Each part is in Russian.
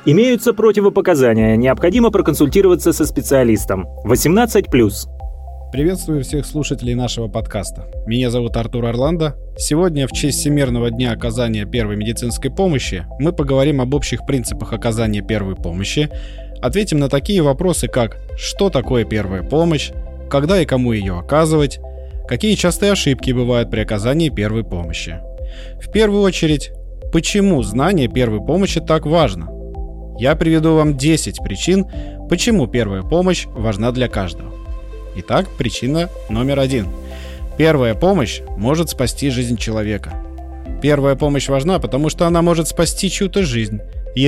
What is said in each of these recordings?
Имеются противопоказания, необходимо проконсультироваться со специалистом. 18+. Приветствую всех слушателей нашего подкаста. Меня зовут Артур Орландо. Сегодня, в честь Всемирного дня оказания первой медицинской помощи, мы поговорим об общих принципах оказания первой помощи, ответим на такие вопросы, как что такое первая помощь, когда и кому ее оказывать, какие частые ошибки бывают при оказании первой помощи. В первую очередь, почему знание первой помощи так важно? Я приведу вам 10 причин, почему первая помощь важна для каждого. Итак, причина номер 1. Первая помощь может спасти жизнь человека. Первая помощь важна, потому что она может спасти чью-то жизнь.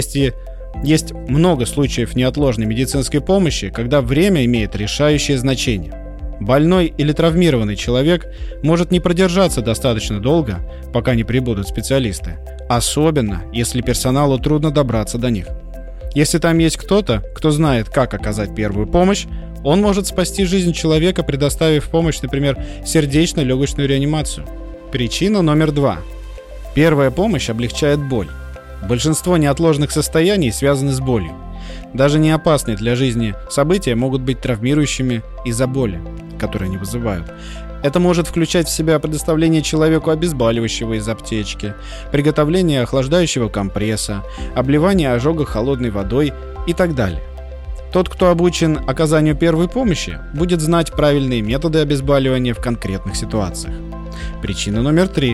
Есть много случаев неотложной медицинской помощи, когда время имеет решающее значение. Больной или травмированный человек может не продержаться достаточно долго, пока не прибудут специалисты, особенно если персоналу трудно добраться до них. Если там есть кто-то, кто знает, как оказать первую помощь, он может спасти жизнь человека, предоставив помощь, например, сердечно-легочную реанимацию. Причина номер 2. Первая помощь облегчает боль. Большинство неотложных состояний связаны с болью. Даже не опасные для жизни события могут быть травмирующими из-за боли, которые они вызывают. Это может включать в себя предоставление человеку обезболивающего из аптечки, приготовление охлаждающего компресса, обливание ожога холодной водой и так далее. Тот, кто обучен оказанию первой помощи, будет знать правильные методы обезболивания в конкретных ситуациях. Причина номер 3.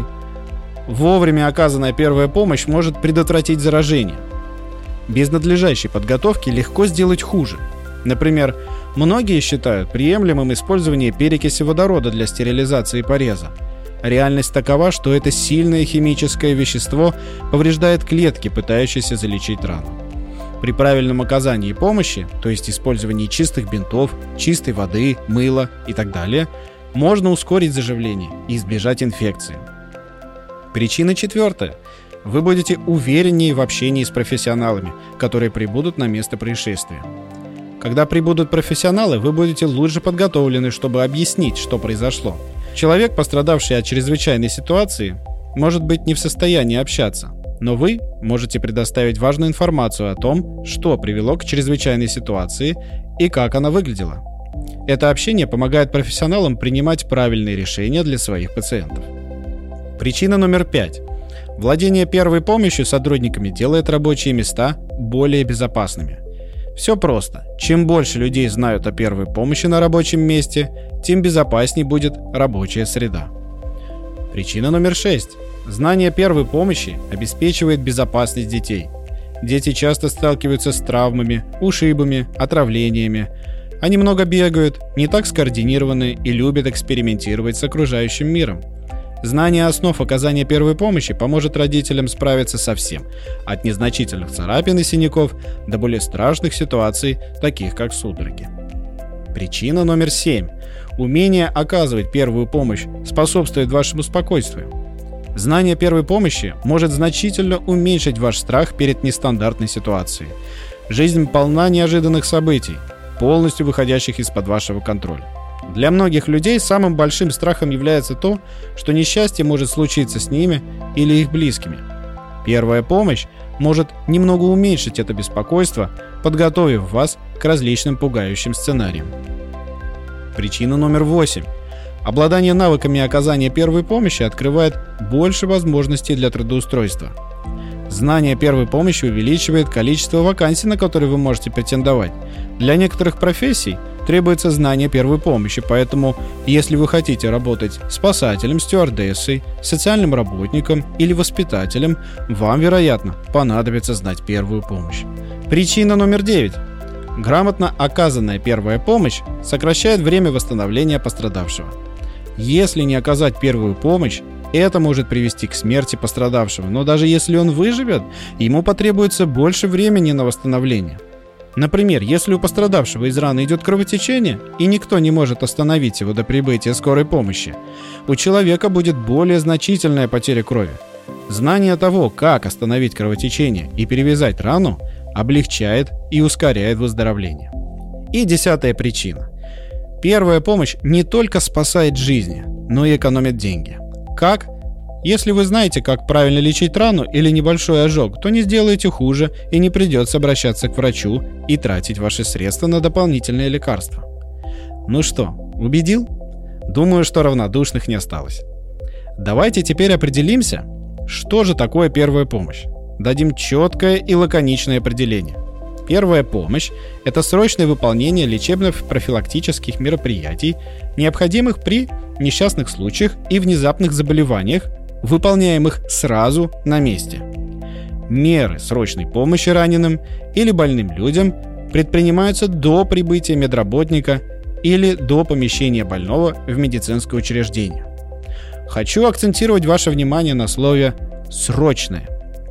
Вовремя оказанная первая помощь может предотвратить заражение. Без надлежащей подготовки легко сделать хуже. Например, многие считают приемлемым использование перекиси водорода для стерилизации пореза. Реальность такова, что это сильное химическое вещество повреждает клетки, пытающиеся залечить рану. При правильном оказании помощи, то есть использовании чистых бинтов, чистой воды, мыла и так далее, можно ускорить заживление и избежать инфекции. Причина 4. Вы будете увереннее в общении с профессионалами, которые прибудут на место происшествия. Когда прибудут профессионалы, вы будете лучше подготовлены, чтобы объяснить, что произошло. Человек, пострадавший от чрезвычайной ситуации, может быть не в состоянии общаться, но вы можете предоставить важную информацию о том, что привело к чрезвычайной ситуации и как она выглядела. Это общение помогает профессионалам принимать правильные решения для своих пациентов. Причина номер 5. Владение первой помощью сотрудниками делает рабочие места более безопасными. Все просто. Чем больше людей знают о первой помощи на рабочем месте, тем безопаснее будет рабочая среда. Причина номер 6. Знание первой помощи обеспечивает безопасность детей. Дети часто сталкиваются с травмами, ушибами, отравлениями. Они много бегают, не так скоординированы и любят экспериментировать с окружающим миром. Знание основ оказания первой помощи поможет родителям справиться со всем, от незначительных царапин и синяков до более страшных ситуаций, таких как судороги. Причина номер 7. Умение оказывать первую помощь способствует вашему спокойствию. Знание первой помощи может значительно уменьшить ваш страх перед нестандартной ситуацией. Жизнь полна неожиданных событий, полностью выходящих из-под вашего контроля. Для многих людей самым большим страхом является то, что несчастье может случиться с ними или их близкими. Первая помощь может немного уменьшить это беспокойство, подготовив вас к различным пугающим сценариям. Причина номер 8. Обладание навыками оказания первой помощи открывает больше возможностей для трудоустройства. Знание первой помощи увеличивает количество вакансий, на которые вы можете претендовать. Для некоторых профессий требуется знание первой помощи, поэтому если вы хотите работать спасателем, стюардессой, социальным работником или воспитателем, вам, вероятно, понадобится знать первую помощь. Причина номер 9. Грамотно оказанная первая помощь сокращает время восстановления пострадавшего. Если не оказать первую помощь, это может привести к смерти пострадавшего, но даже если он выживет, ему потребуется больше времени на восстановление. Например, если у пострадавшего из раны идет кровотечение, и никто не может остановить его до прибытия скорой помощи, у человека будет более значительная потеря крови. Знание того, как остановить кровотечение и перевязать рану, облегчает и ускоряет выздоровление. И 10-я причина. Первая помощь не только спасает жизни, но и экономит деньги. Как? Если вы знаете, как правильно лечить рану или небольшой ожог, то не сделаете хуже и не придется обращаться к врачу и тратить ваши средства на дополнительные лекарства. Ну что, убедил? Думаю, что равнодушных не осталось. Давайте теперь определимся, что же такое первая помощь. Дадим четкое и лаконичное определение. Первая помощь – это срочное выполнение лечебно-профилактических мероприятий, необходимых при несчастных случаях и внезапных заболеваниях, выполняемых сразу на месте. Меры срочной помощи раненым или больным людям предпринимаются до прибытия медработника или до помещения больного в медицинское учреждение. Хочу акцентировать ваше внимание на слове «срочное».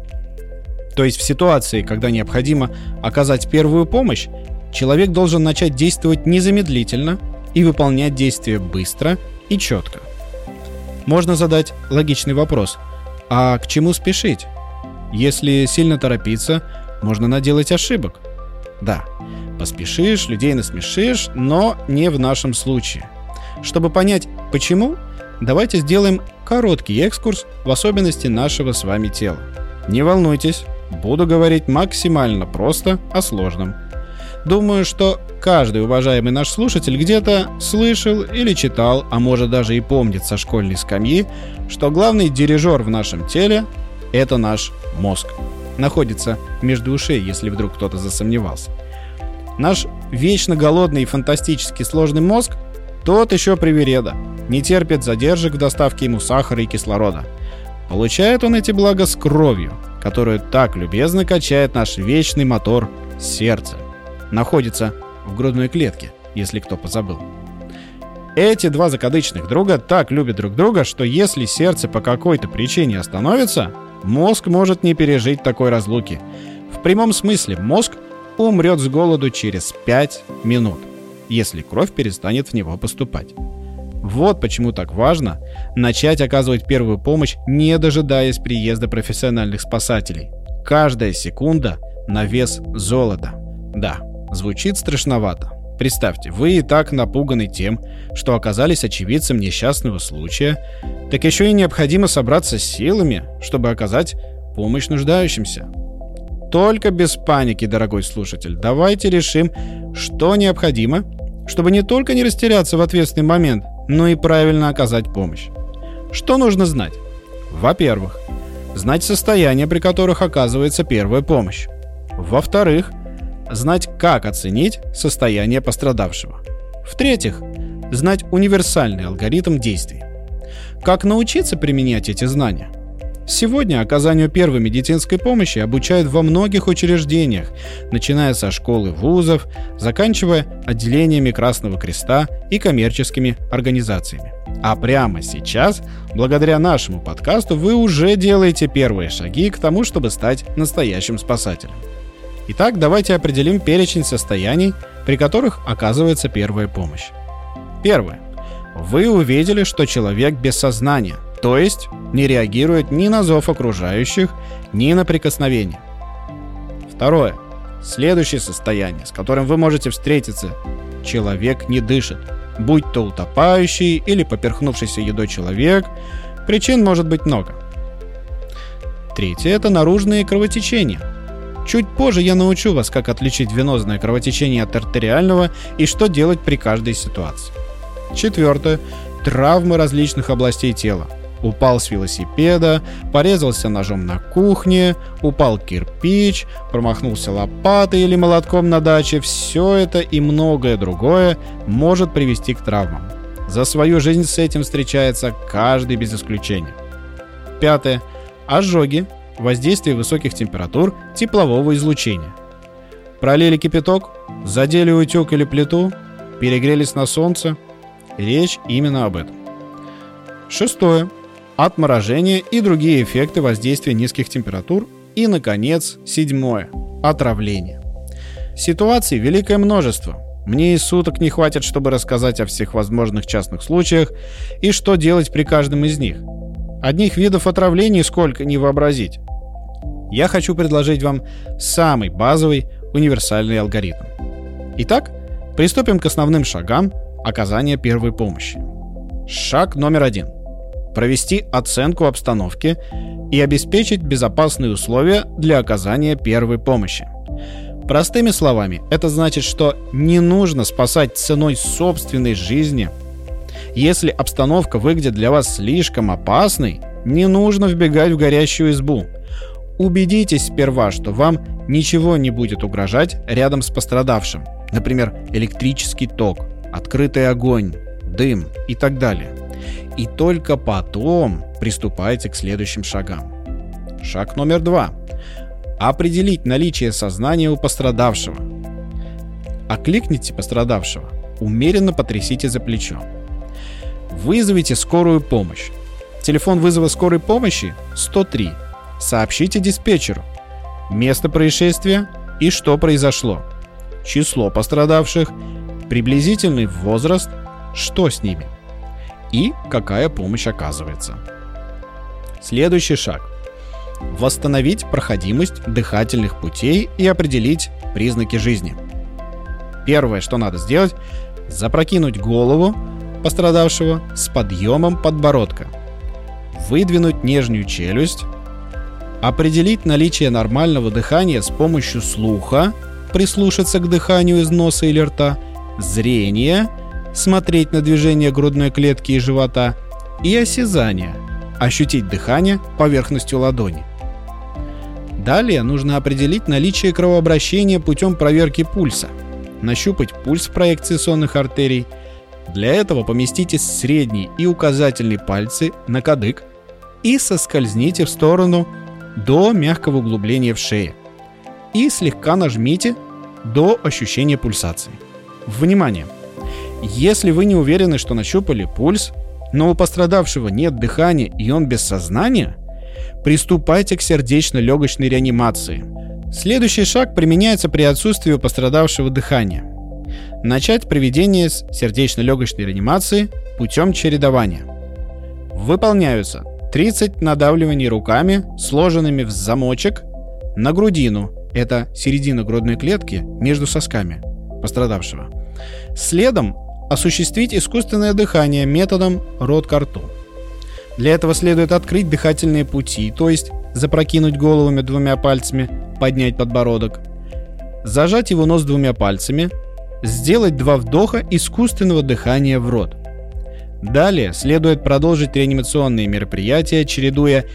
То есть в ситуации, когда необходимо оказать первую помощь, человек должен начать действовать незамедлительно и выполнять действия быстро и четко. Можно задать логичный вопрос: а к чему спешить? Если сильно торопиться, можно наделать ошибок. Да, поспешишь, людей насмешишь, но не в нашем случае. Чтобы понять, почему, давайте сделаем короткий экскурс в особенности нашего с вами тела. Не волнуйтесь, буду говорить максимально просто о сложном. Думаю, что каждый уважаемый наш слушатель где-то слышал или читал, а может даже и помнит со школьной скамьи, что главный дирижер в нашем теле – это наш мозг. Находится между ушей, если вдруг кто-то засомневался. Наш вечно голодный и фантастически сложный мозг – тот еще привереда, не терпит задержек в доставке ему сахара и кислорода. Получает он эти блага с кровью, которую так любезно качает наш вечный мотор – сердце. Находится в грудной клетке, если кто позабыл. Эти два закадычных друга так любят друг друга, что если сердце по какой-то причине остановится, мозг может не пережить такой разлуки. В прямом смысле мозг умрет с голоду через 5 минут, если кровь перестанет в него поступать. Вот почему так важно начать оказывать первую помощь, не дожидаясь приезда профессиональных спасателей. Каждая секунда на вес золота. Да, звучит страшновато. Представьте, вы и так напуганы тем, что оказались очевидцем несчастного случая, так еще и необходимо собраться с силами, чтобы оказать помощь нуждающимся. Только без паники, дорогой слушатель. Давайте решим, что необходимо, чтобы не только не растеряться в ответственный момент, но и правильно оказать помощь. Что нужно знать? Во-первых, знать состояние, при которых оказывается первая помощь. Во-вторых, знать, как оценить состояние пострадавшего. В-третьих, знать универсальный алгоритм действий. Как научиться применять эти знания? Сегодня оказанию первой медицинской помощи обучают во многих учреждениях, начиная со школ и вузов, заканчивая отделениями Красного Креста и коммерческими организациями. А прямо сейчас, благодаря нашему подкасту, вы уже делаете первые шаги к тому, чтобы стать настоящим спасателем. Итак, давайте определим перечень состояний, при которых оказывается первая помощь. Первое. Вы увидели, что человек без сознания, то есть не реагирует ни на зов окружающих, ни на прикосновение. Второе. Следующее состояние, с которым вы можете встретиться. Человек не дышит. Будь то утопающий или поперхнувшийся едой человек, причин может быть много. Третье – это наружные кровотечения. Чуть позже я научу вас, как отличить венозное кровотечение от артериального и что делать при каждой ситуации. Четвертое – травмы различных областей тела. Упал с велосипеда, порезался ножом на кухне, упал кирпич, промахнулся лопатой или молотком на даче. Все это и многое другое может привести к травмам. За свою жизнь с этим встречается каждый без исключения. Пятое. Ожоги, воздействие высоких температур, теплового излучения. Пролили кипяток, задели утюг или плиту, перегрелись на солнце. Речь именно об этом. Шестое. Отморожение и другие эффекты воздействия низких температур. И, наконец, седьмое. Отравление. Ситуаций великое множество. Мне и суток не хватит, чтобы рассказать о всех возможных частных случаях и что делать при каждом из них. Одних видов отравлений сколько не вообразить. Я хочу предложить вам самый базовый универсальный алгоритм. Итак, приступим к основным шагам оказания первой помощи. Шаг номер 1. провести оценку обстановки и обеспечить безопасные условия для оказания первой помощи. Простыми словами, это значит, что не нужно спасать ценой собственной жизни. Если обстановка выглядит для вас слишком опасной, не нужно вбегать в горящую избу. Убедитесь сперва, что вам ничего не будет угрожать рядом с пострадавшим. Например, электрический ток, открытый огонь, дым и так далее. И только потом приступайте к следующим шагам. Шаг номер 2. Определить наличие сознания у пострадавшего. Окликните пострадавшего, умеренно потрясите за плечо. Вызовите скорую помощь. Телефон вызова скорой помощи 103. Сообщите диспетчеру место происшествия и что произошло, число пострадавших, приблизительный возраст, что с ними и какая помощь оказывается. Следующий шаг. Восстановить проходимость дыхательных путей и определить признаки жизни. Первое, что надо сделать, запрокинуть голову пострадавшего с подъемом подбородка, выдвинуть нижнюю челюсть, определить наличие нормального дыхания с помощью слуха, прислушаться к дыханию из носа или рта, зрения, смотреть на движение грудной клетки и живота, и осязания, ощутить дыхание поверхностью ладони. Далее нужно определить наличие кровообращения путем проверки пульса, нащупать пульс в проекции сонных артерий. Для этого поместите средний и указательный пальцы на кадык и соскользните в сторону до мягкого углубления в шее и слегка нажмите до ощущения пульсации. Внимание! Если вы не уверены, что нащупали пульс, но у пострадавшего нет дыхания и он без сознания, приступайте к сердечно-легочной реанимации. Следующий шаг применяется при отсутствии у пострадавшего дыхания. Начать проведение сердечно-легочной реанимации путем чередования. Выполняются 30 надавливаний руками, сложенными в замочек, на грудину, это середина грудной клетки между сосками пострадавшего. Следом осуществить искусственное дыхание методом рот ко рту. Для этого следует открыть дыхательные пути, то есть запрокинуть голову двумя пальцами, поднять подбородок, зажать его нос двумя пальцами, сделать 2 вдоха искусственного дыхания в рот. Далее следует продолжить реанимационные мероприятия, чередуя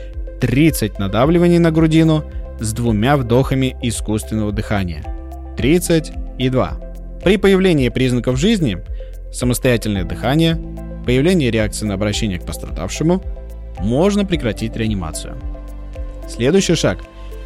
30 надавливаний на грудину с 2 вдохами искусственного дыхания. 30 и 2. При появлении признаков жизни, самостоятельное дыхание, появление реакции на обращение к пострадавшему, можно прекратить реанимацию. Следующий шаг.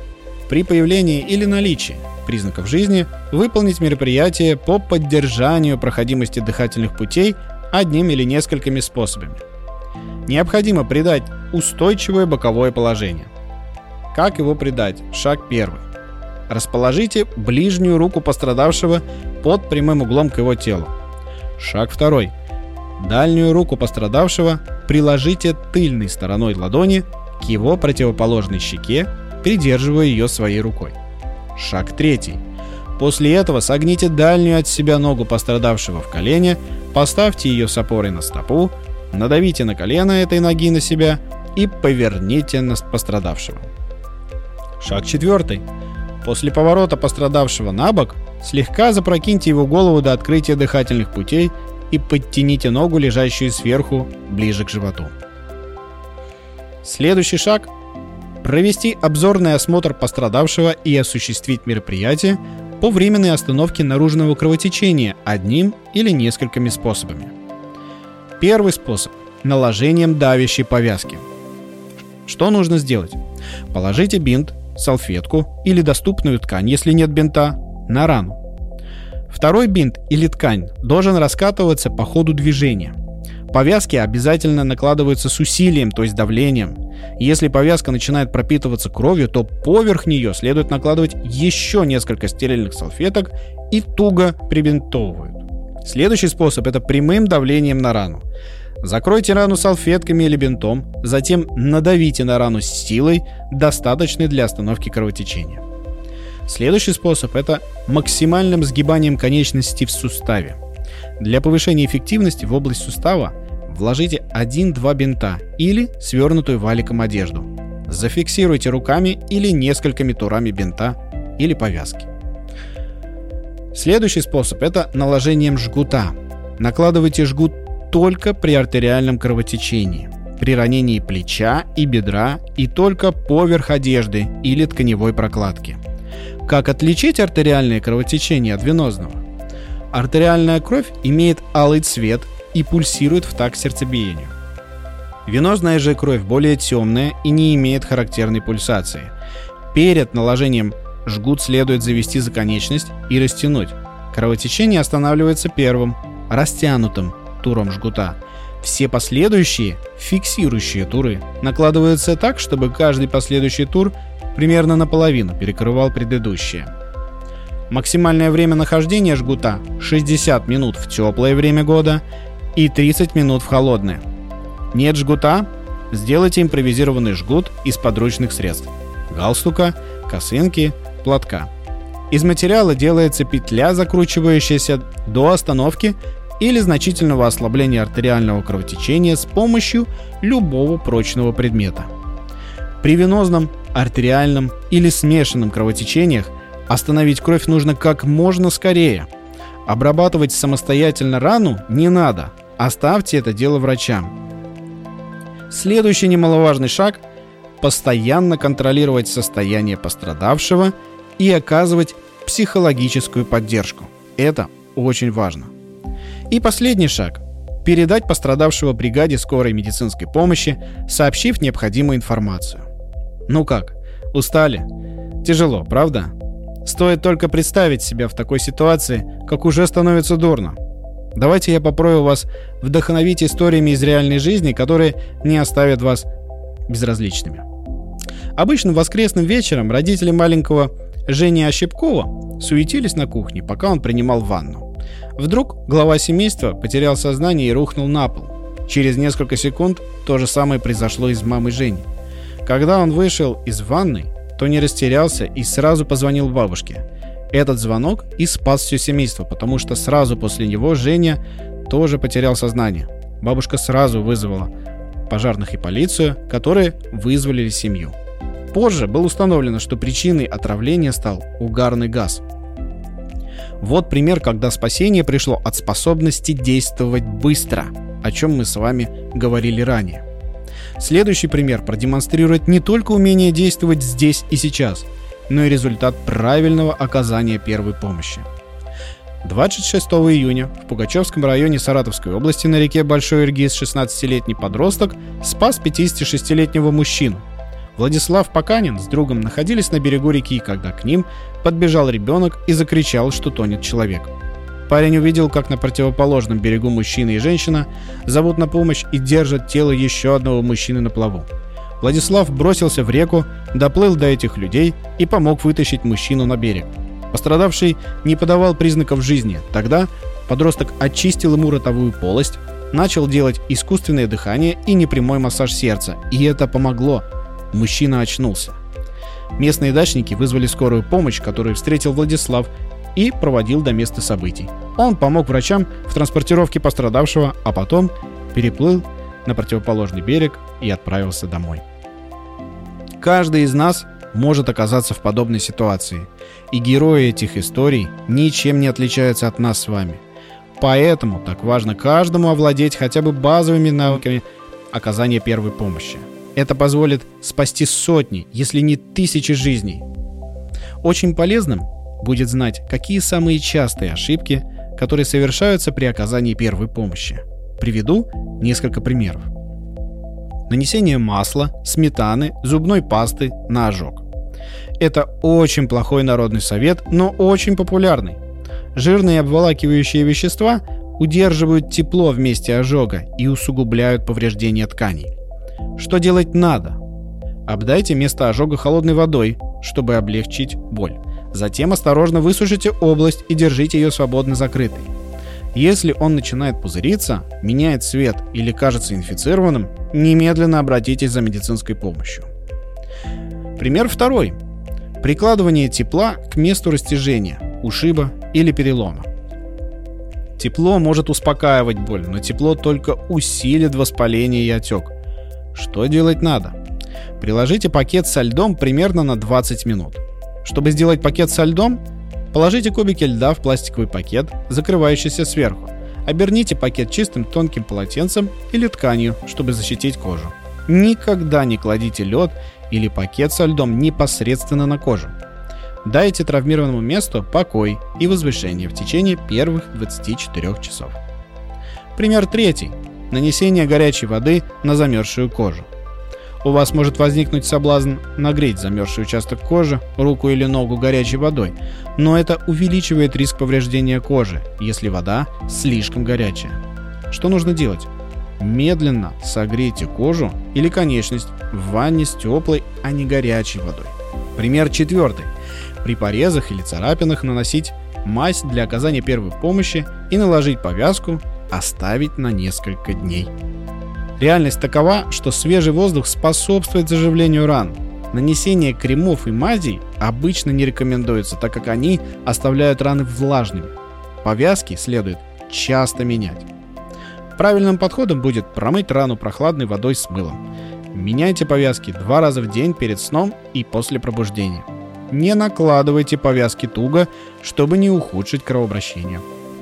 При появлении или наличии признаков жизни выполнить мероприятие по поддержанию проходимости дыхательных путей одним или несколькими способами. Необходимо придать устойчивое боковое положение. Как его придать? Шаг 1. Расположите ближнюю руку пострадавшего под прямым углом к его телу. Шаг 2. Дальнюю руку пострадавшего приложите тыльной стороной ладони к его противоположной щеке, придерживая ее своей рукой. Шаг 3. После этого согните дальнюю от себя ногу пострадавшего в колени, поставьте ее с опорой на стопу, надавите на колено этой ноги на себя и поверните на пострадавшего. Шаг 4. После поворота пострадавшего на бок слегка запрокиньте его голову до открытия дыхательных путей и подтяните ногу, лежащую сверху, ближе к животу. Следующий шаг – провести обзорный осмотр пострадавшего и осуществить мероприятие по временной остановке наружного кровотечения одним или несколькими способами. Первый способ – наложением давящей повязки. Что нужно сделать? Положите бинт, салфетку или доступную ткань, если нет бинта, на рану. Второй бинт или ткань должен раскатываться по ходу движения. Повязки обязательно накладываются с усилием, то есть давлением. Если повязка начинает пропитываться кровью, то поверх нее следует накладывать еще несколько стерильных салфеток и туго прибинтовывают. Следующий способ – это прямым давлением на рану. Закройте рану салфетками или бинтом, затем надавите на рану с силой, достаточной для остановки кровотечения. Следующий способ – это максимальным сгибанием конечности в суставе. Для повышения эффективности в область сустава вложите 1-2 бинта или свернутую валиком одежду. Зафиксируйте руками или несколькими турами бинта или повязки. Следующий способ – это наложением жгута. Накладывайте жгут только при артериальном кровотечении, при ранении плеча и бедра и только поверх одежды или тканевой прокладки. Как отличить артериальное кровотечение от венозного? Артериальная кровь имеет алый цвет и пульсирует в такт сердцебиению. Венозная же кровь более темная и не имеет характерной пульсации. Перед наложением жгут следует завести за конечность и растянуть. Кровотечение останавливается первым, растянутым туром жгута. Все последующие, фиксирующие туры, накладываются так, чтобы каждый последующий тур примерно наполовину перекрывал предыдущие. Максимальное время нахождения жгута – 60 минут в теплое время года и 30 минут в холодное. Нет жгута? Сделайте импровизированный жгут из подручных средств – галстука, косынки, платка. Из материала делается петля, закручивающаяся до остановки или значительного ослабления артериального кровотечения с помощью любого прочного предмета. При венозном, артериальном или смешанном кровотечениях остановить кровь нужно как можно скорее. Обрабатывать самостоятельно рану не надо, оставьте это дело врачам. Следующий немаловажный шаг – постоянно контролировать состояние пострадавшего и оказывать психологическую поддержку. Это очень важно. И последний шаг – передать пострадавшего бригаде скорой медицинской помощи, сообщив необходимую информацию. Ну как, устали? Тяжело, правда? Стоит только представить себя в такой ситуации, как уже становится дурно. Давайте я попробую вас вдохновить историями из реальной жизни, которые не оставят вас безразличными. Обычно воскресным вечером родители маленького Жени Ощепкова суетились на кухне, пока он принимал ванну. Вдруг глава семейства потерял сознание и рухнул на пол. Через несколько секунд то же самое произошло и с мамой Жени. Когда он вышел из ванны, то не растерялся и сразу позвонил бабушке. Этот звонок и спас все семейство, потому что сразу после него Женя тоже потерял сознание. Бабушка сразу вызвала пожарных и полицию, которые вызволили семью. Позже было установлено, что причиной отравления стал угарный газ. Вот пример, когда спасение пришло от способности действовать быстро, о чем мы с вами говорили ранее. Следующий пример продемонстрирует не только умение действовать здесь и сейчас, но и результат правильного оказания первой помощи. 26 июня в Пугачевском районе Саратовской области на реке Большой Иргиз 16-летний подросток спас 56-летнего мужчину. Владислав Поканин с другом находились на берегу реки, когда к ним подбежал ребенок и закричал, что тонет человек. Парень увидел, как на противоположном берегу мужчина и женщина зовут на помощь и держат тело еще одного мужчины на плаву. Владислав бросился в реку, доплыл до этих людей и помог вытащить мужчину на берег. Пострадавший не подавал признаков жизни. Тогда подросток очистил ему ротовую полость, начал делать искусственное дыхание и непрямой массаж сердца. И это помогло. Мужчина очнулся. Местные дачники вызвали скорую помощь, которую встретил Владислав и проводил до места событий. Он помог врачам в транспортировке пострадавшего, а потом переплыл на противоположный берег и отправился домой. Каждый из нас может оказаться в подобной ситуации, и герои этих историй ничем не отличаются от нас с вами. Поэтому так важно каждому овладеть хотя бы базовыми навыками оказания первой помощи. Это позволит спасти сотни, если не тысячи жизней. Очень полезным будет знать, какие самые частые ошибки, которые совершаются при оказании первой помощи. Приведу несколько примеров. Нанесение масла, сметаны, зубной пасты на ожог. Это очень плохой народный совет, но очень популярный. Жирные обволакивающие вещества удерживают тепло в месте ожога и усугубляют повреждения тканей. Что делать надо? Обдайте место ожога холодной водой, чтобы облегчить боль. Затем осторожно высушите область и держите ее свободно закрытой. Если он начинает пузыриться, меняет цвет или кажется инфицированным, немедленно обратитесь за медицинской помощью. Пример второй. Прикладывание тепла к месту растяжения, ушиба или перелома. Тепло может успокаивать боль, но тепло только усилит воспаление и отек. Что делать надо? Приложите пакет со льдом примерно на 20 минут. Чтобы сделать пакет со льдом, положите кубики льда в пластиковый пакет, закрывающийся сверху. Оберните пакет чистым тонким полотенцем или тканью, чтобы защитить кожу. Никогда не кладите лед или пакет со льдом непосредственно на кожу. Дайте травмированному месту покой и возвышение в течение первых 24 часов. Пример третий. Нанесение горячей воды на замерзшую кожу. У вас может возникнуть соблазн нагреть замерзший участок кожи, руку или ногу горячей водой, но это увеличивает риск повреждения кожи, если вода слишком горячая. Что нужно делать? Медленно согрейте кожу или конечность в ванне с теплой, а не горячей водой. Пример четвертый. При порезах или царапинах наносить мазь для оказания первой помощи и наложить повязку, оставить на несколько дней. Реальность такова, что свежий воздух способствует заживлению ран. Нанесение кремов и мазей обычно не рекомендуется, так как они оставляют раны влажными. Повязки следует часто менять. Правильным подходом будет промыть рану прохладной водой с мылом. Меняйте повязки 2 раза в день перед сном и после пробуждения. Не накладывайте повязки туго, чтобы не ухудшить кровообращение.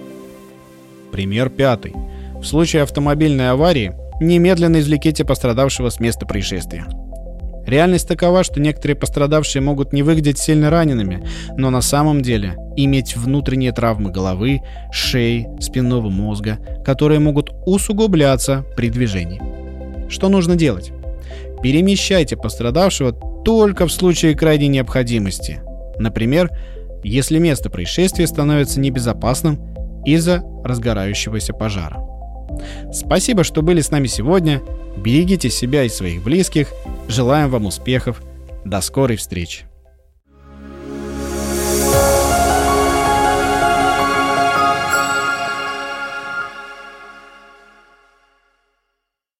Пример пятый. В случае автомобильной аварии немедленно извлеките пострадавшего с места происшествия. Реальность такова, что некоторые пострадавшие могут не выглядеть сильно ранеными, но на самом деле иметь внутренние травмы головы, шеи, спинного мозга, которые могут усугубляться при движении. Что нужно делать? Перемещайте пострадавшего только в случае крайней необходимости. Например, если место происшествия становится небезопасным из-за разгорающегося пожара. Спасибо, что были с нами сегодня. Берегите себя и своих близких. Желаем вам успехов. До скорой встречи.